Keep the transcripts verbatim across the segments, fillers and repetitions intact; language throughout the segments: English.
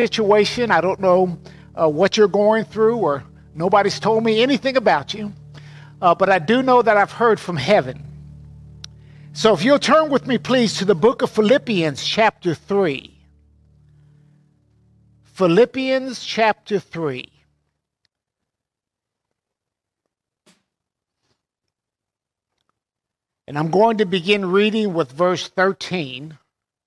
situation. I don't know uh, what you're going through, or nobody's told me anything about you. Uh, but I do know that I've heard from heaven. So if you'll turn with me, please, to the book of Philippians chapter three. Philippians chapter three. And I'm going to begin reading with verse thirteen.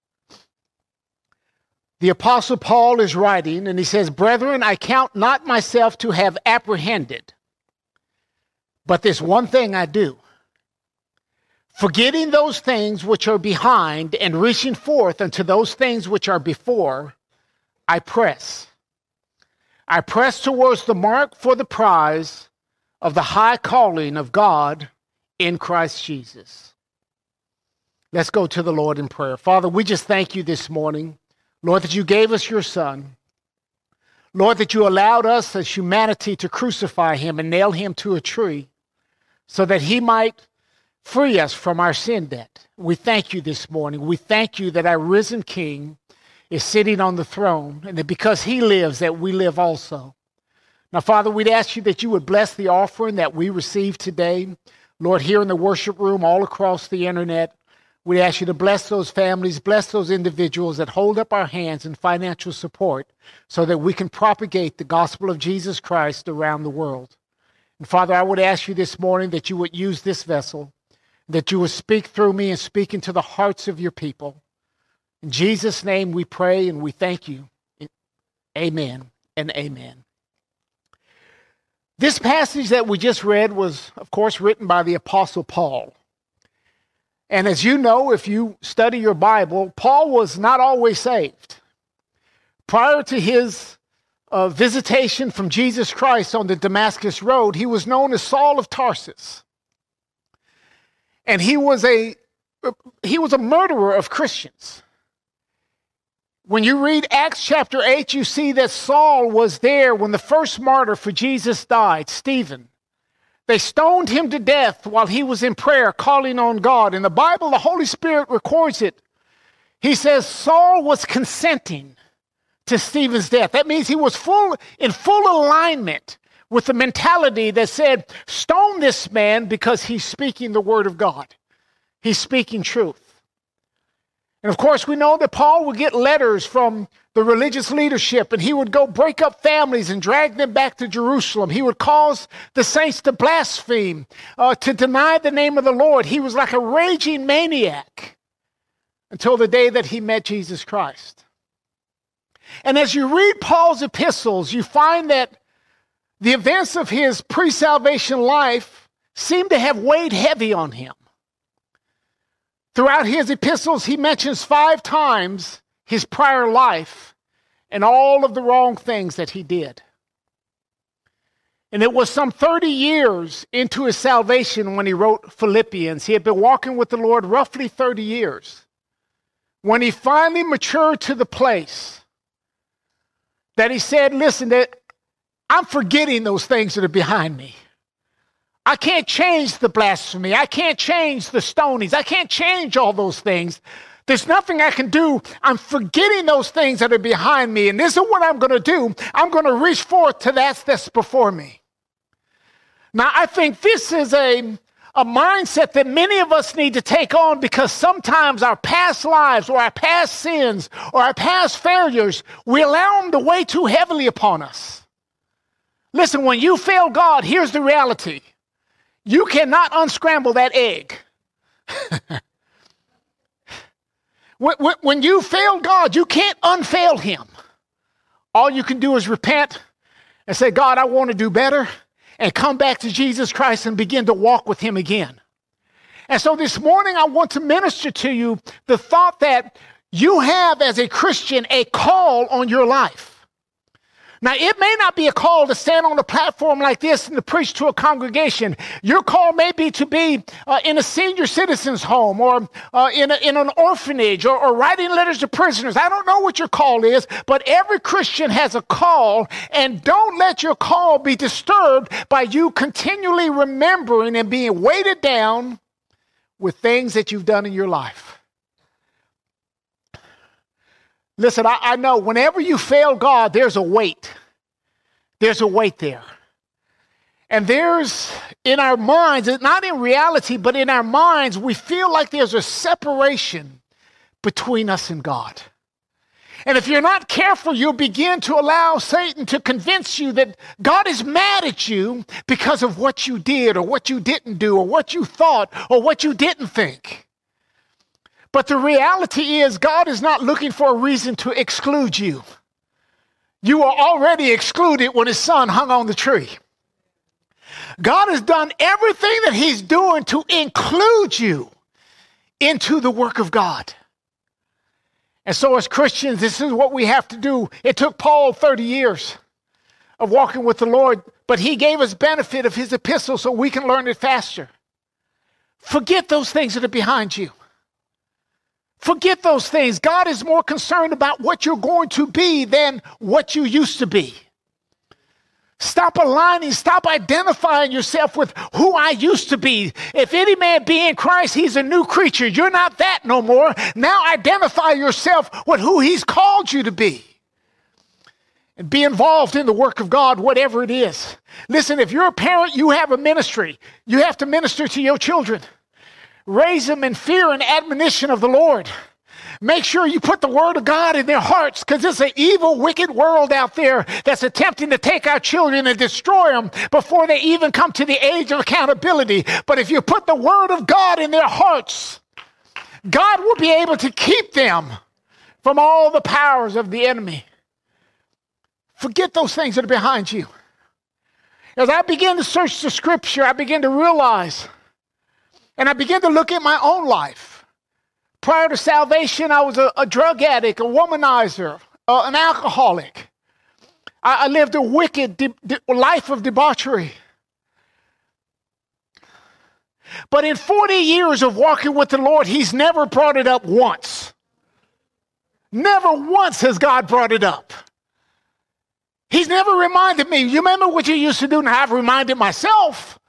The Apostle Paul is writing, and he says, "Brethren, I count not myself to have apprehended, but this one thing I do, forgetting those things which are behind and reaching forth unto those things which are before, I press. I press towards the mark for the prize of the high calling of God in Christ Jesus." Let's go to the Lord in prayer. Father, we just thank you this morning, Lord, that you gave us your Son. Lord, that you allowed us as humanity to crucify him and nail him to a tree so that he might free us from our sin debt. We thank you this morning. We thank you that our risen King is sitting on the throne, and that because he lives, that we live also. Now, Father, we'd ask you that you would bless the offering that we receive today. Lord, here in the worship room, all across the internet, we ask you to bless those families, bless those individuals that hold up our hands in financial support so that we can propagate the gospel of Jesus Christ around the world. And Father, I would ask you this morning that you would use this vessel, that you would speak through me and speak into the hearts of your people. In Jesus' name we pray and we thank you. Amen and amen. This passage that we just read was, of course, written by the Apostle Paul. And as you know, if you study your Bible, Paul was not always saved. Prior to his uh, visitation from Jesus Christ on the Damascus Road, he was known as Saul of Tarsus. And he was a he was a murderer of Christians. When you read Acts chapter eight, you see that Saul was there when the first martyr for Jesus died, Stephen. They stoned him to death while he was in prayer, calling on God. In the Bible, the Holy Spirit records it. He says Saul was consenting to Stephen's death. That means he was full in full alignment with the mentality that said, stone this man because he's speaking the word of God. He's speaking truth. And of course, we know that Paul would get letters from the religious leadership, and he would go break up families and drag them back to Jerusalem. He would cause the saints to blaspheme, uh, to deny the name of the Lord. He was like a raging maniac until the day that he met Jesus Christ. And as you read Paul's epistles, you find that the events of his pre-salvation life seem to have weighed heavy on him. Throughout his epistles, he mentions five times his prior life and all of the wrong things that he did. And it was some thirty years into his salvation when he wrote Philippians. He had been walking with the Lord roughly thirty years. When he finally matured to the place that he said, listen, that I'm forgetting those things that are behind me. I can't change the blasphemy. I can't change the stonings. I can't change all those things. There's nothing I can do. I'm forgetting those things that are behind me. And this is what I'm going to do. I'm going to reach forth to that that's before me. Now, I think this is a, a mindset that many of us need to take on, because sometimes our past lives or our past sins or our past failures, we allow them to weigh too heavily upon us. Listen, when you fail God, here's the reality. You cannot unscramble that egg. when, when, when you fail God, you can't unfail him. All you can do is repent and say, God, I want to do better, and come back to Jesus Christ and begin to walk with him again. And so this morning, I want to minister to you the thought that you have as a Christian a call on your life. Now, it may not be a call to stand on a platform like this and to preach to a congregation. Your call may be to be uh, in a senior citizen's home, or uh, in, a, in an orphanage, or, or writing letters to prisoners. I don't know what your call is, but every Christian has a call, and don't let your call be disturbed by you continually remembering and being weighted down with things that you've done in your life. Listen, I, I know whenever you fail God, there's a weight. There's a weight there. And there's, in our minds, not in reality, but in our minds, we feel like there's a separation between us and God. And if you're not careful, you'll begin to allow Satan to convince you that God is mad at you because of what you did or what you didn't do or what you thought or what you didn't think. But the reality is God is not looking for a reason to exclude you. You were already excluded when his son hung on the tree. God has done everything that he's doing to include you into the work of God. And so as Christians, this is what we have to do. It took Paul thirty years of walking with the Lord, but he gave us benefit of his epistle so we can learn it faster. Forget those things that are behind you. Forget those things. God is more concerned about what you're going to be than what you used to be. Stop aligning, stop identifying yourself with who I used to be. If any man be in Christ, he's a new creature. You're not that no more. Now identify yourself with who he's called you to be. And be involved in the work of God, whatever it is. Listen, if you're a parent, you have a ministry. You have to minister to your children. Raise them in fear and admonition of the Lord. Make sure you put the word of God in their hearts, because it's an evil, wicked world out there that's attempting to take our children and destroy them before they even come to the age of accountability. But if you put the word of God in their hearts, God will be able to keep them from all the powers of the enemy. Forget those things that are behind you. As I begin to search the scripture, I begin to realize, and I begin to look at my own life. Prior to salvation, I was a, a drug addict, a womanizer, uh, an alcoholic. I, I lived a wicked de- de- life of debauchery. But in forty years of walking with the Lord, he's never brought it up once. Never once has God brought it up. He's never reminded me. You remember what you used to do? Now I've reminded myself.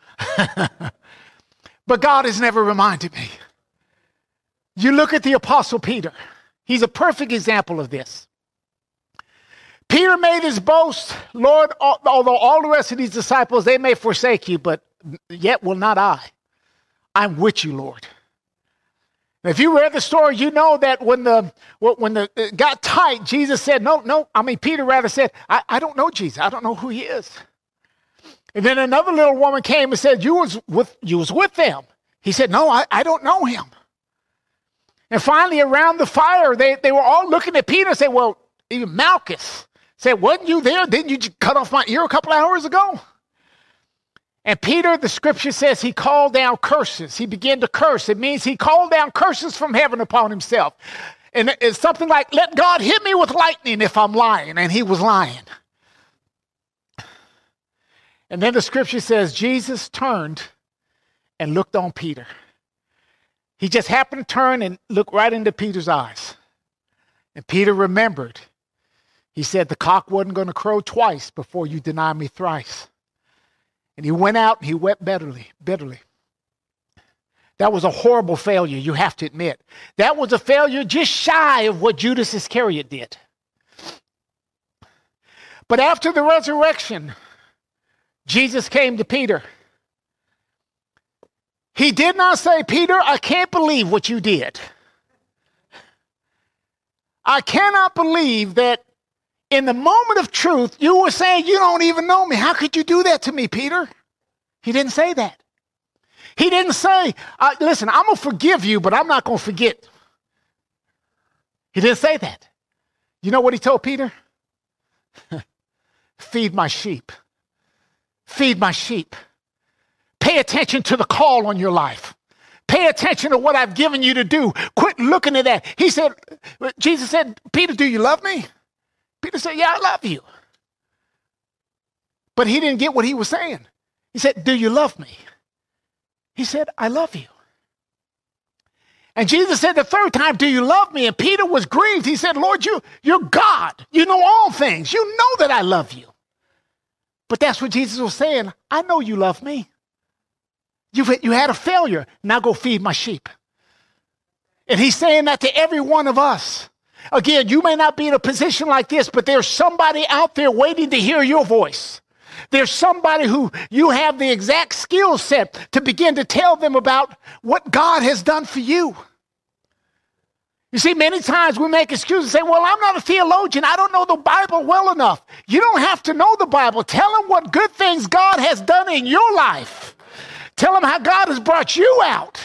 But God has never reminded me. You look at the Apostle Peter. He's a perfect example of this. Peter made his boast, Lord, although all the rest of these disciples, they may forsake you, but yet will not I. I'm with you, Lord. If you read the story, you know that when the when the it got tight, Jesus said, no, no, I mean, Peter rather said, I, I don't know Jesus. I don't know who he is. And then another little woman came and said, you was with, you was with them. He said, no, I, I don't know him. And finally, around the fire, they, they were all looking at Peter and said, well, even Malchus said, wasn't you there? Didn't you cut off my ear a couple hours ago? And Peter, the scripture says, he called down curses. He began to curse. It means he called down curses from heaven upon himself. And it's something like, let God hit me with lightning if I'm lying. And he was lying. And then the scripture says, Jesus turned and looked on Peter. He just happened to turn and look right into Peter's eyes. And Peter remembered. He said, the cock wasn't going to crow twice before you deny me thrice. And he went out and he wept bitterly, bitterly. That was a horrible failure, you have to admit. That was a failure just shy of what Judas Iscariot did. But after the resurrection, Jesus came to Peter. He did not say, Peter, I can't believe what you did. I cannot believe that in the moment of truth, you were saying, you don't even know me. How could you do that to me, Peter? He didn't say that. He didn't say, uh, listen, I'm going to forgive you, but I'm not going to forget. He didn't say that. You know what he told Peter? Feed my sheep. Feed my sheep. Pay attention to the call on your life. Pay attention to what I've given you to do. Quit looking at that. He said, Jesus said, Peter, do you love me? Peter said, yeah, I love you. But he didn't get what he was saying. He said, do you love me? He said, I love you. And Jesus said the third time, do you love me? And Peter was grieved. He said, Lord, you, you're God. You know all things. You know that I love you. But that's what Jesus was saying. I know you love me. You've, you had a failure. Now go feed my sheep. And he's saying that to every one of us. Again, you may not be in a position like this, but there's somebody out there waiting to hear your voice. There's somebody who you have the exact skill set to begin to tell them about what God has done for you. You see, many times we make excuses and say, well, I'm not a theologian. I don't know the Bible well enough. You don't have to know the Bible. Tell them what good things God has done in your life. Tell them how God has brought you out.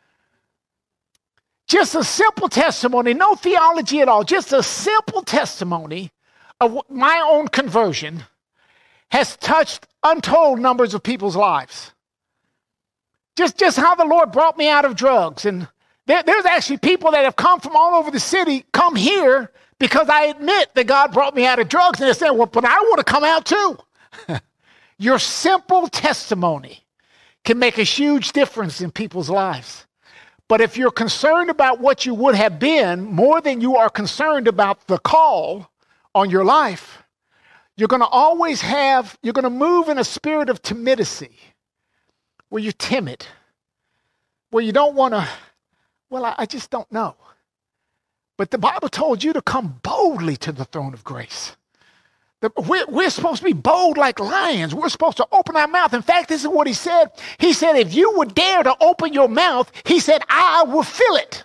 Just a simple testimony, no theology at all, just a simple testimony of my own conversion has touched untold numbers of people's lives. Just, just how the Lord brought me out of drugs. And there, there's actually people that have come from all over the city, come here because I admit that God brought me out of drugs. And they say, well, but I want to come out too. Your simple testimony can make a huge difference in people's lives. But if you're concerned about what you would have been more than you are concerned about the call on your life, you're going to always have, you're going to move in a spirit of timidity, where you're timid, where you don't want to, well, I, I just don't know. But the Bible told you to come boldly to the throne of grace. The, we're, we're supposed to be bold like lions. We're supposed to open our mouth. In fact, this is what he said. He said, if you would dare to open your mouth, he said, I will fill it.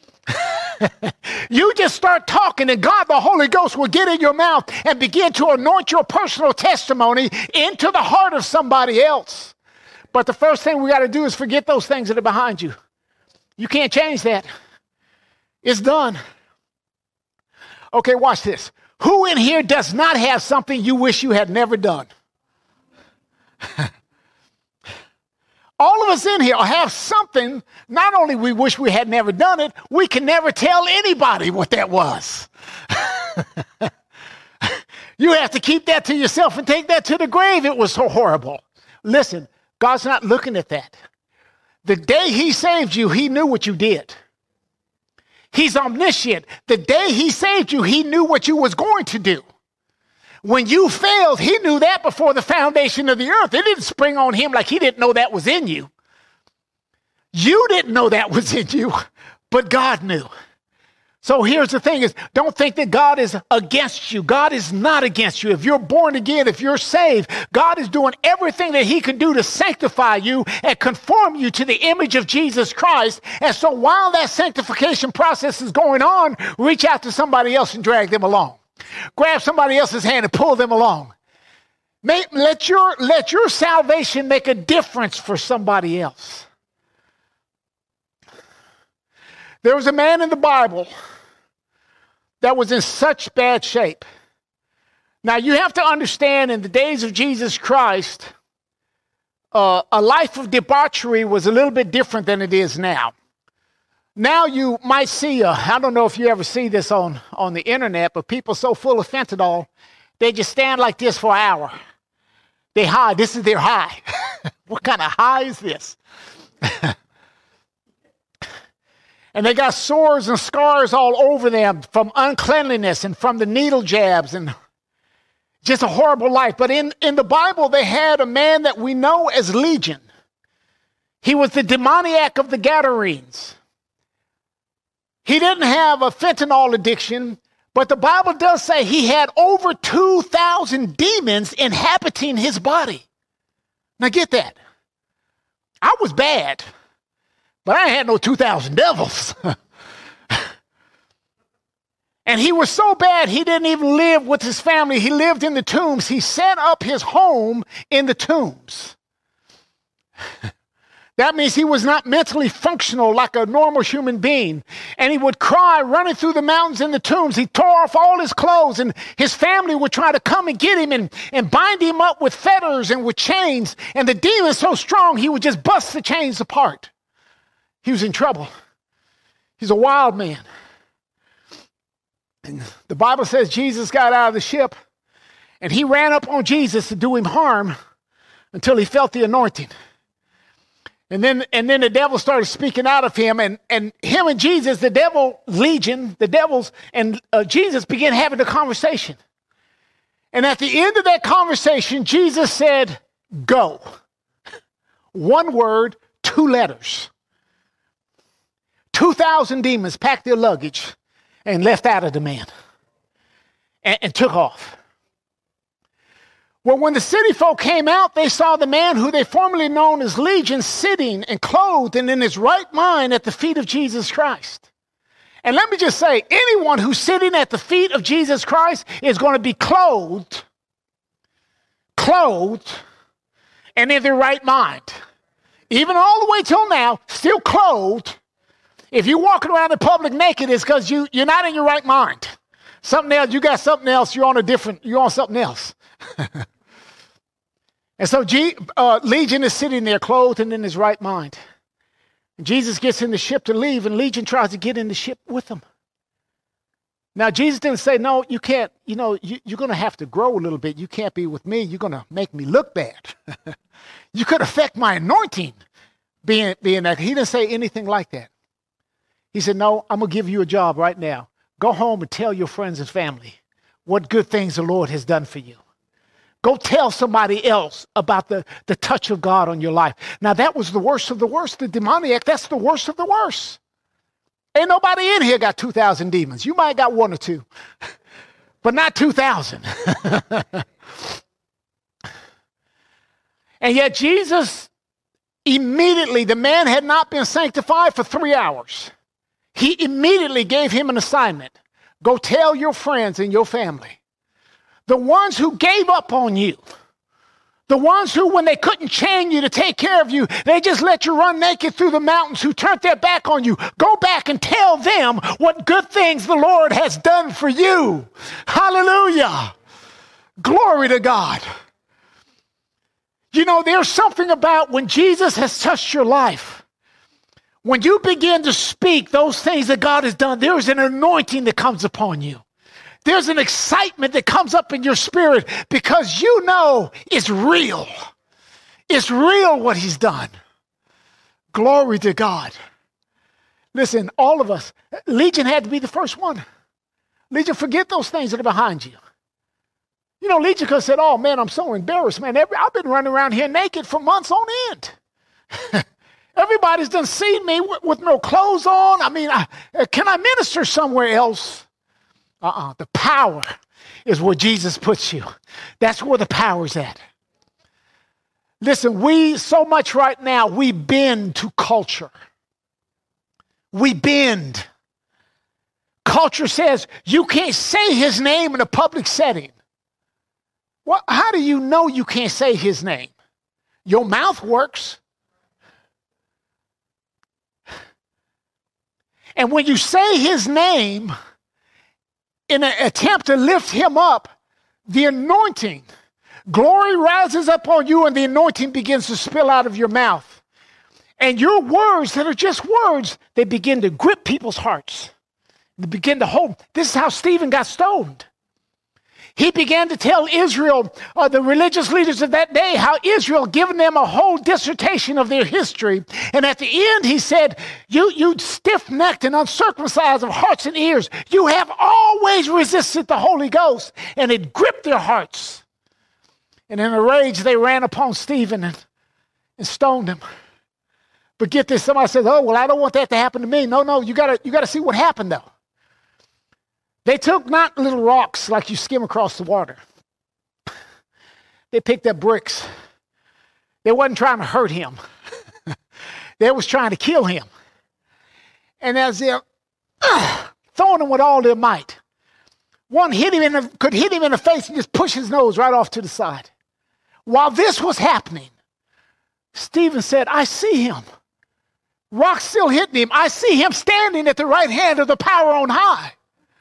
You just start talking and God, the Holy Ghost, will get in your mouth and begin to anoint your personal testimony into the heart of somebody else. But the first thing we got to do is forget those things that are behind you. You can't change that. It's done. Okay, watch this. Who in here does not have something you wish you had never done? All of us in here have something, not only we wish we had never done it, we can never tell anybody what that was. You have to keep that to yourself and take that to the grave. It was so horrible. Listen, God's not looking at that. The day he saved you, he knew what you did. He's omniscient. The day he saved you, he knew what you was going to do. When you failed, he knew that before the foundation of the earth. It didn't spring on him like he didn't know that was in you. You didn't know that was in you, but God knew. So here's the thing is, don't think that God is against you. God is not against you. If you're born again, if you're saved, God is doing everything that he can do to sanctify you and conform you to the image of Jesus Christ. And so while that sanctification process is going on, reach out to somebody else and drag them along. Grab somebody else's hand and pull them along. Make, let your, let your salvation make a difference for somebody else. There was a man in the Bible that was in such bad shape. Now, you have to understand, in the days of Jesus Christ, uh, a life of debauchery was a little bit different than it is now. Now you might see, uh, I don't know if you ever see this on, on the internet, but people so full of fentanyl, they just stand like this for an hour. They high. This is their high. What kind of high is this? And they got sores and scars all over them from uncleanliness and from the needle jabs and just a horrible life. But in, in the Bible, they had a man that we know as Legion. He was the demoniac of the Gadarenes. He didn't have a fentanyl addiction, but the Bible does say he had over two thousand demons inhabiting his body. Now get that. I was bad. But I had no two thousand devils. And he was so bad, he didn't even live with his family. He lived in the tombs. He set up his home in the tombs. That means he was not mentally functional like a normal human being. And he would cry running through the mountains in the tombs. He tore off all his clothes, and his family would try to come and get him and, and bind him up with fetters and with chains. And the demon so strong, he would just bust the chains apart. He was in trouble. He's a wild man. And the Bible says Jesus got out of the ship and he ran up on Jesus to do him harm until he felt the anointing. And then, and then the devil started speaking out of him, and, and him and Jesus, the devil, Legion, the devils, and uh, Jesus began having a conversation. And at the end of that conversation, Jesus said, go. One word, two letters. two thousand demons packed their luggage and left out of the man and, and took off. Well, when the city folk came out, they saw the man who they formerly known as Legion sitting and clothed and in his right mind at the feet of Jesus Christ. And let me just say, anyone who's sitting at the feet of Jesus Christ is going to be clothed, clothed, and in their right mind. Even all the way till now, still clothed. If you're walking around in public naked, it's because you, you're not in your right mind. Something else, you got something else, you're on a different, you're on something else. And so G, uh, Legion is sitting there clothed and in his right mind. And Jesus gets in the ship to leave, and Legion tries to get in the ship with him. Now, Jesus didn't say, no, you can't, you know, you, you're going to have to grow a little bit. You can't be with me. You're going to make me look bad. You could affect my anointing being, being that. He didn't say anything like that. He said, no, I'm going to give you a job right now. Go home and tell your friends and family what good things the Lord has done for you. Go tell somebody else about the, the touch of God on your life. Now, that was the worst of the worst. The demoniac, that's the worst of the worst. Ain't nobody in here got two thousand demons. You might have got one or two, but not two thousand. And yet Jesus, immediately, the man had not been sanctified for three hours. He immediately gave him an assignment. Go tell your friends and your family. The ones who gave up on you, the ones who, when they couldn't chain you to take care of you, they just let you run naked through the mountains, who turned their back on you, go back and tell them what good things the Lord has done for you. Hallelujah. Glory to God. You know, there's something about when Jesus has touched your life. When you begin to speak those things that God has done, there's an anointing that comes upon you. There's an excitement that comes up in your spirit because you know it's real. It's real what he's done. Glory to God. Listen, all of us, Legion had to be the first one. Legion, forget those things that are behind you. You know, Legion could have said, oh man, I'm so embarrassed, man. Every, I've been running around here naked for months on end. Everybody's done seen me with, with no clothes on. I mean, I, can I minister somewhere else? Uh-uh. The power is where Jesus puts you. That's where the power's at. Listen, we, so much right now, we bend to culture. We bend. Culture says you can't say his name in a public setting. Well, how do you know you can't say his name? Your mouth works. And when you say his name, in an attempt to lift him up, the anointing, glory rises up on you and the anointing begins to spill out of your mouth. And your words that are just words, they begin to grip people's hearts. They begin to hold. This is how Stephen got stoned. He began to tell Israel, uh, the religious leaders of that day, how Israel given them a whole dissertation of their history. And at the end, he said, you, you stiff-necked and uncircumcised of hearts and ears, you have always resisted the Holy Ghost. And it gripped their hearts. And in a rage, they ran upon Stephen and, and stoned him. But get this, somebody says, oh, well, I don't want that to happen to me. No, no, you gotta, you gotta see what happened, though. They took not little rocks like you skim across the water. They picked up bricks. They wasn't trying to hurt him. They was trying to kill him. And as they're uh, throwing him with all their might, one hit him in the, could hit him in the face and just push his nose right off to the side. While this was happening, Stephen said, I see him. Rocks still hitting him. I see him standing at the right hand of the power on high.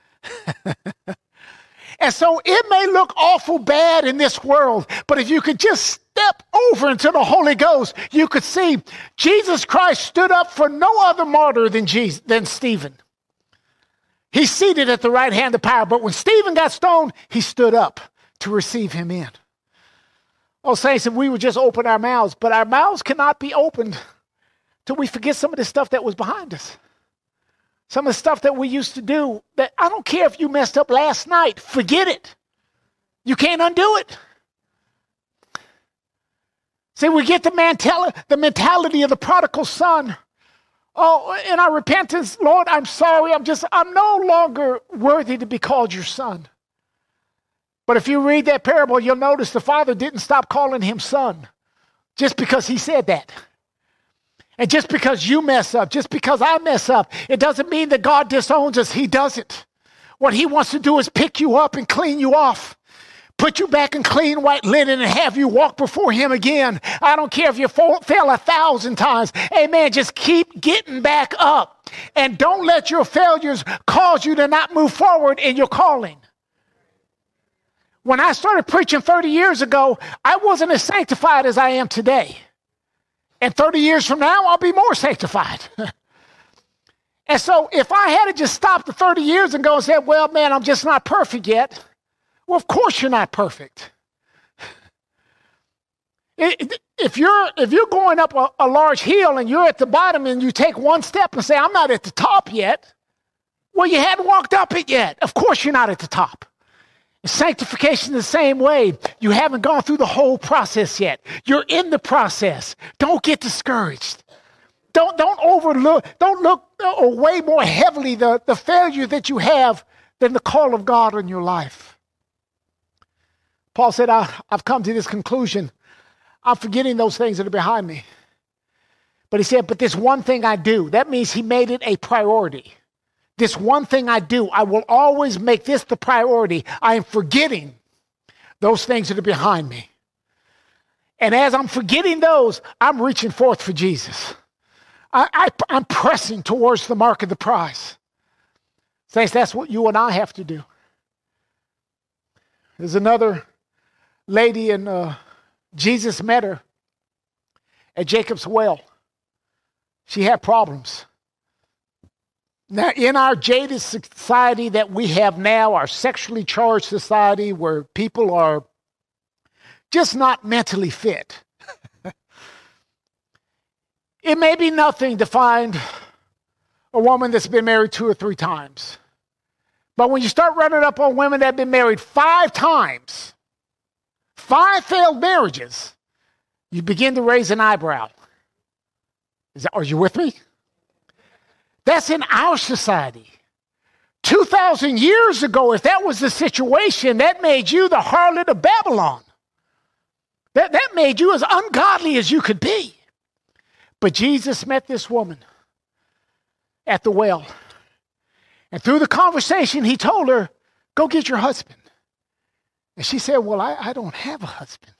And so it may look awful bad in this world, but if you could just step over into the Holy Ghost, you could see Jesus Christ stood up for no other martyr than Jesus, than Stephen. He's seated at the right hand of power, but when Stephen got stoned, he stood up to receive him in. Oh, saints, if we would just open our mouths, but our mouths cannot be opened till we forget some of the stuff that was behind us. Some of the stuff that we used to do, that I don't care if you messed up last night, forget it. You can't undo it. See, we get the, mental, the mentality of the prodigal son. Oh, in our repentance, Lord, I'm sorry. I'm just, I'm no longer worthy to be called your son. But if you read that parable, you'll notice the father didn't stop calling him son just because he said that. And just because you mess up, just because I mess up, it doesn't mean that God disowns us. He doesn't. What he wants to do is pick you up and clean you off. Put you back in clean white linen and have you walk before him again. I don't care if you fall, fail a thousand times. Amen. Just keep getting back up. And don't let your failures cause you to not move forward in your calling. When I started preaching thirty years ago, I wasn't as sanctified as I am today. And thirty years from now, I'll be more sanctified. And so if I had to just stop the thirty years and go and say, well, man, I'm just not perfect yet. Well, of course you're not perfect. If you're, if you're going up a, a large hill and you're at the bottom and you take one step and say, I'm not at the top yet. Well, you hadn't walked up it yet. Of course you're not at the top. Sanctification the same way. You haven't gone through the whole process yet. You're in the process. Don't get discouraged. Don't, don't overlook, don't look or weigh more heavily the, the failure that you have than the call of God on your life. Paul said, I, I've come to this conclusion. I'm forgetting those things that are behind me. But he said, but this one thing I do. That means he made it a priority. This one thing I do, I will always make this the priority. I am forgetting those things that are behind me. And as I'm forgetting those, I'm reaching forth for Jesus. I, I, I'm pressing towards the mark of the prize. Saints, that's what you and I have to do. There's another lady, and uh, Jesus met her at Jacob's well. She had problems. Now, in our jaded society that we have now, our sexually charged society where people are just not mentally fit, it may be nothing to find a woman that's been married two or three times. But when you start running up on women that have been married five times, five failed marriages, you begin to raise an eyebrow. Is that, are you with me? That's in our society. two thousand years ago, if that was the situation, that made you the harlot of Babylon. That, that made you as ungodly as you could be. But Jesus met this woman at the well. And through the conversation, he told her, go get your husband. And she said, well, I, I don't have a husband.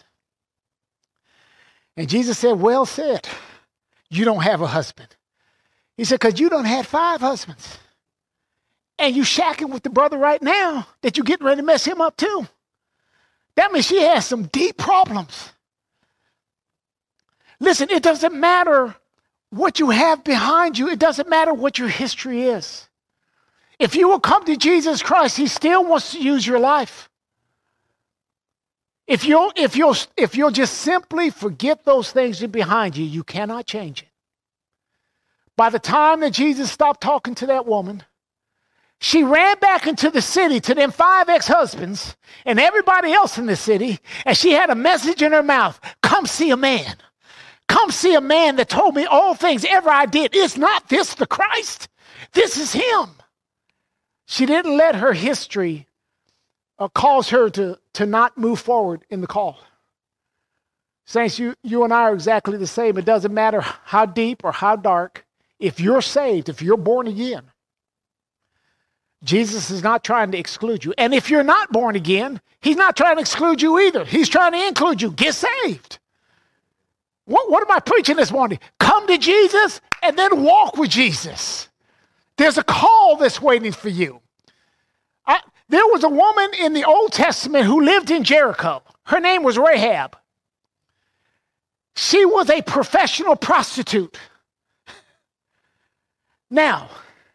And Jesus said, well said, you don't have a husband. He said, because you done had five husbands. And you shacking with the brother right now that you're getting ready to mess him up too. That means she has some deep problems. Listen, it doesn't matter what you have behind you. It doesn't matter what your history is. If you will come to Jesus Christ, he still wants to use your life. If you'll, if you'll, if you'll just simply forget those things that are behind you, you cannot change it. By the time that Jesus stopped talking to that woman, she ran back into the city to them five ex-husbands and everybody else in the city, and she had a message in her mouth. Come see a man. Come see a man that told me all things ever I did. Is not this the Christ? This is him. She didn't let her history uh, cause her to, to not move forward in the call. Saints, you, you and I are exactly the same. It doesn't matter how deep or how dark. If you're saved, if you're born again, Jesus is not trying to exclude you. And if you're not born again, he's not trying to exclude you either. He's trying to include you. Get saved. What, what am I preaching this morning? Come to Jesus and then walk with Jesus. There's a call that's waiting for you. I, there was a woman in the Old Testament who lived in Jericho. Her name was Rahab. She was a professional prostitute. Now,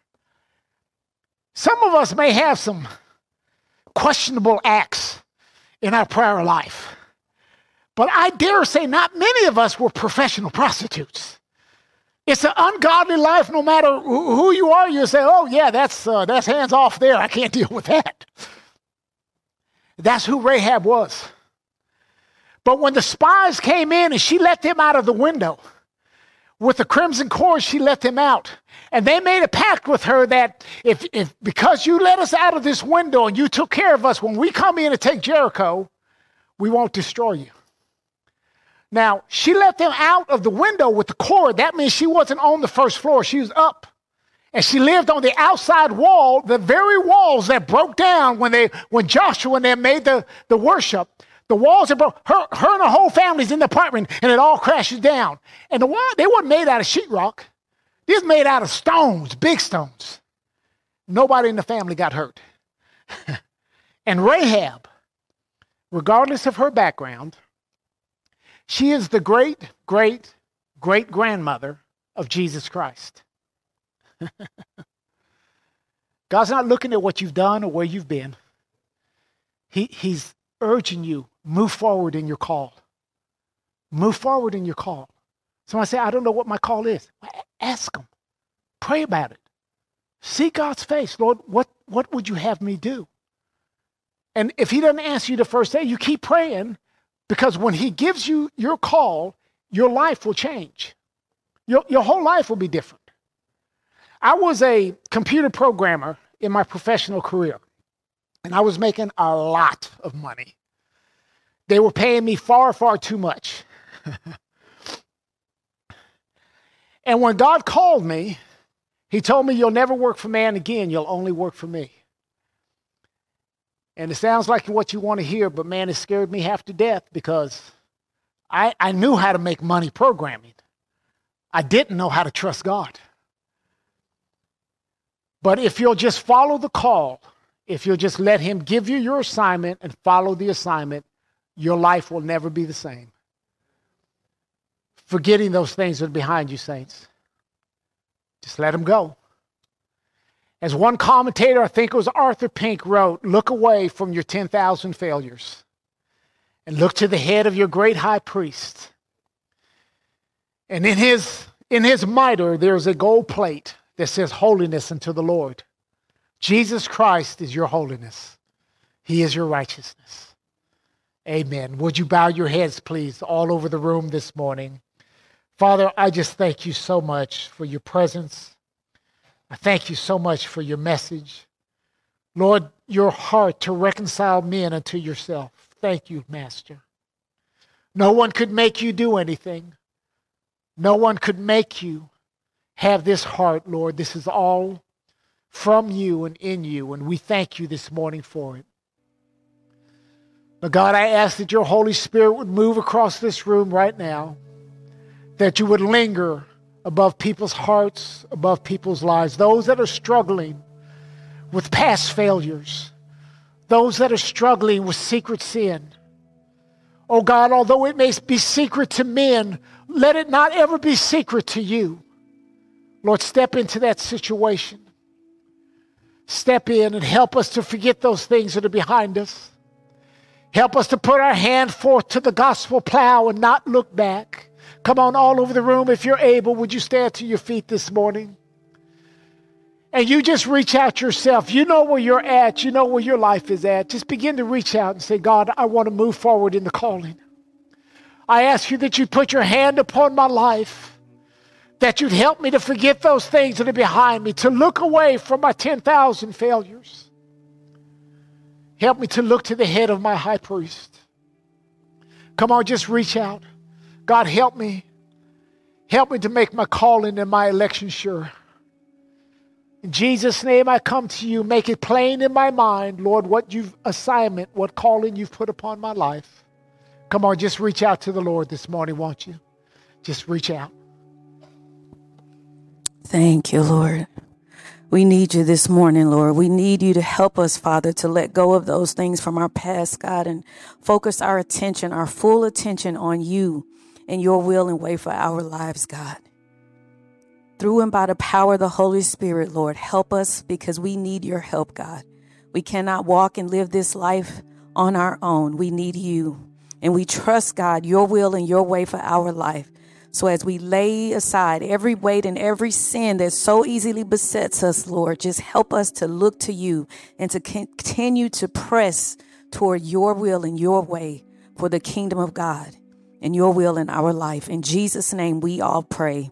some of us may have some questionable acts in our prior life, but I dare say not many of us were professional prostitutes. It's an ungodly life no matter who you are. You say, oh yeah, that's, uh, that's hands off there. I can't deal with that. That's who Rahab was. But when the spies came in and she let them out of the window, with the crimson cord, she let them out. And they made a pact with her that if, if because you let us out of this window and you took care of us, when we come in and take Jericho, we won't destroy you. Now, she let them out of the window with the cord. That means she wasn't on the first floor. She was up. And she lived on the outside wall, the very walls that broke down when they when Joshua and them made the, the worship. The walls that broke. Her, her and her whole family's in the apartment, and it all crashes down. And the wall, they weren't made out of sheetrock. They was made out of stones, big stones. Nobody in the family got hurt. And Rahab, regardless of her background, she is the great, great, great grandmother of Jesus Christ. God's not looking at what you've done or where you've been. He, he's urging you, move forward in your call. Move forward in your call. Somebody say, I don't know what my call is. Well, ask him. Pray about it. Seek God's face. Lord, what, what would you have me do? And if he doesn't answer you the first day, you keep praying, because when he gives you your call, your life will change. Your, your whole life will be different. I was a computer programmer in my professional career, and I was making a lot of money. They were paying me far, far too much. And when God called me, he told me, you'll never work for man again. You'll only work for me. And it sounds like what you want to hear, but man, it scared me half to death, because I, I knew how to make money programming. I didn't know how to trust God. But if you'll just follow the call, if you'll just let him give you your assignment and follow the assignment, your life will never be the same. Forgetting those things that are behind you, saints. Just let them go. As one commentator, I think it was Arthur Pink, wrote, look away from your ten thousand failures and look to the head of your great high priest. And in his, in his mitre, there's a gold plate that says holiness unto the Lord. Jesus Christ is your holiness. He is your righteousness. Amen. Would you bow your heads, please, all over the room this morning? Father, I just thank you so much for your presence. I thank you so much for your message. Lord, your heart to reconcile men unto yourself. Thank you, Master. No one could make you do anything. No one could make you have this heart, Lord. This is all from you and in you, and we thank you this morning for it. But God, I ask that your Holy Spirit would move across this room right now, that you would linger above people's hearts, above people's lives, those that are struggling with past failures, those that are struggling with secret sin. Oh God, although it may be secret to men, let it not ever be secret to you. Lord, step into that situation. Step in and help us to forget those things that are behind us. Help us to put our hand forth to the gospel plow and not look back. Come on, all over the room, if you're able, would you stand to your feet this morning? And you just reach out yourself. You know where you're at. You know where your life is at. Just begin to reach out and say, God, I want to move forward in the calling. I ask you that you put your hand upon my life, that you'd help me to forget those things that are behind me, to look away from my ten thousand failures. Help me to look to the head of my high priest. Come on, just reach out. God, help me. Help me to make my calling and my election sure. In Jesus' name, I come to you. Make it plain in my mind, Lord, what you've assignment, what calling you've put upon my life. Come on, just reach out to the Lord this morning, won't you? Just reach out. Thank you, Lord. We need you this morning, Lord. We need you to help us, Father, to let go of those things from our past, God, and focus our attention, our full attention on you and your will and way for our lives, God. Through and by the power of the Holy Spirit, Lord, help us because we need your help, God. We cannot walk and live this life on our own. We need you. And we trust, God, your will and your way for our life. So as we lay aside every weight and every sin that so easily besets us, Lord, just help us to look to you and to continue to press toward your will and your way for the kingdom of God and your will in our life. In Jesus' name, we all pray.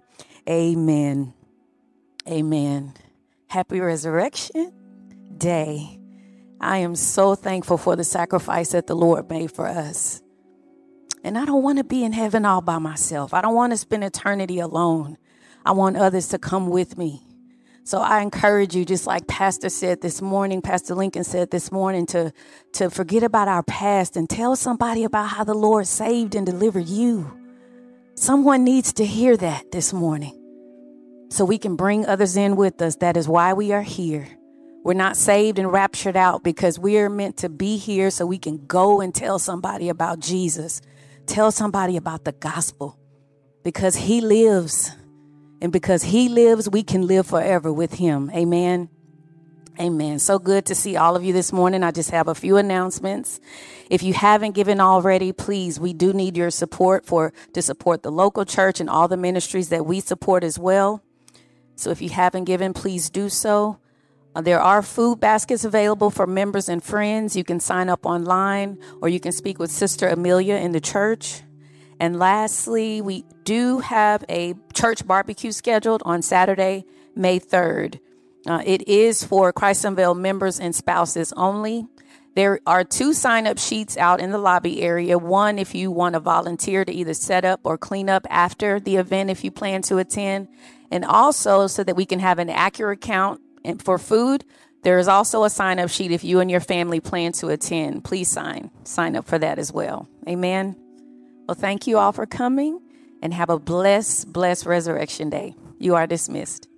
Amen. Amen. Happy Resurrection Day. I am so thankful for the sacrifice that the Lord made for us. And I don't want to be in heaven all by myself. I don't want to spend eternity alone. I want others to come with me. So I encourage you, just like Pastor said this morning, Pastor Lincoln said this morning, to, to forget about our past and tell somebody about how the Lord saved and delivered you. Someone needs to hear that this morning so we can bring others in with us. That is why we are here. We're not saved and raptured out because we are meant to be here so we can go and tell somebody about Jesus. Tell somebody about the gospel, because he lives, and because he lives, we can live forever with him. Amen. Amen. So good to see all of you this morning. I just have a few announcements. If you haven't given already, please, we do need your support for to support the local church and all the ministries that we support as well. So if you haven't given, please do so. Uh, there are food baskets available for members and friends. You can sign up online, or you can speak with Sister Amelia in the church. And lastly, we do have a church barbecue scheduled on Saturday, May third. Uh, it is for Christ Unveiled members and spouses only. There are two sign-up sheets out in the lobby area. One, if you want to volunteer to either set up or clean up after the event if you plan to attend. And also so that we can have an accurate count and for food, there is also a sign-up sheet if you and your family plan to attend. Please sign. Sign up for that as well. Amen. Well, thank you all for coming, and have a blessed, blessed Resurrection Day. You are dismissed.